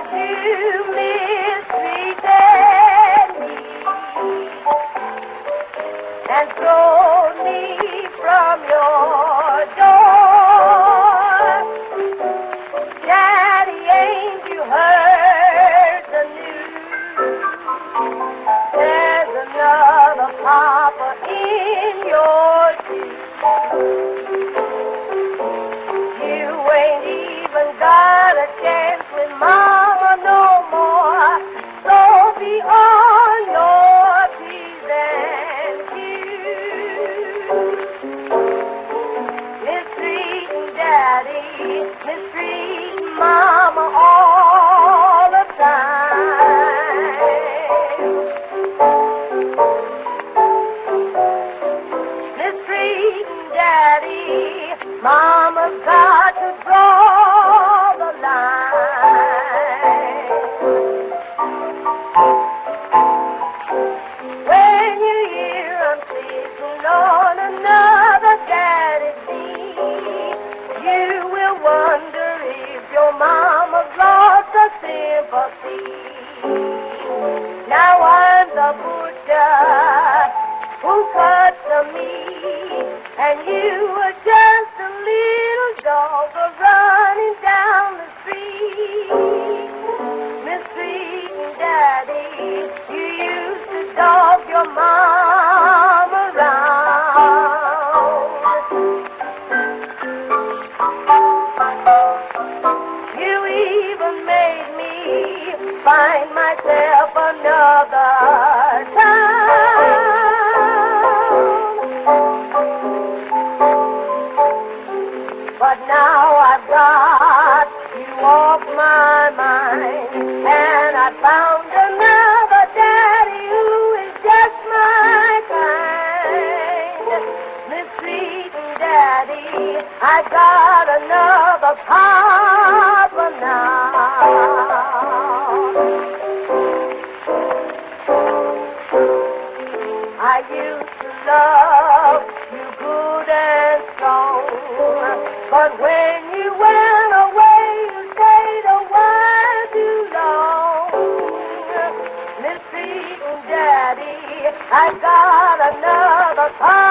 You mistreated me and thrown me from your door. Daddy, ain't you heard the news? There's another papa in your shoes. You ain't even got a chance with Mama no more. So be on your P's and Q's. Mistreating Daddy, mistreating Mama all the time. Mistreating Daddy, Mama's got to draw the line. When you hear I'm sitting on another daddy's knee, you will wonder if your mama's lost her sympathy. Now I'm the butcher who cuts the meat, and you were just a little dog running down the street. Mistreating Daddy, you used to dog your mom around. You even made me find myself another town. But now I've got you off my mind, and I found another daddy who is just my kind. Mistreating Daddy, I got another papa now. I used to love you good and strong, but when you went away, you stayed a while too long. Mistreating Daddy, I got another papa.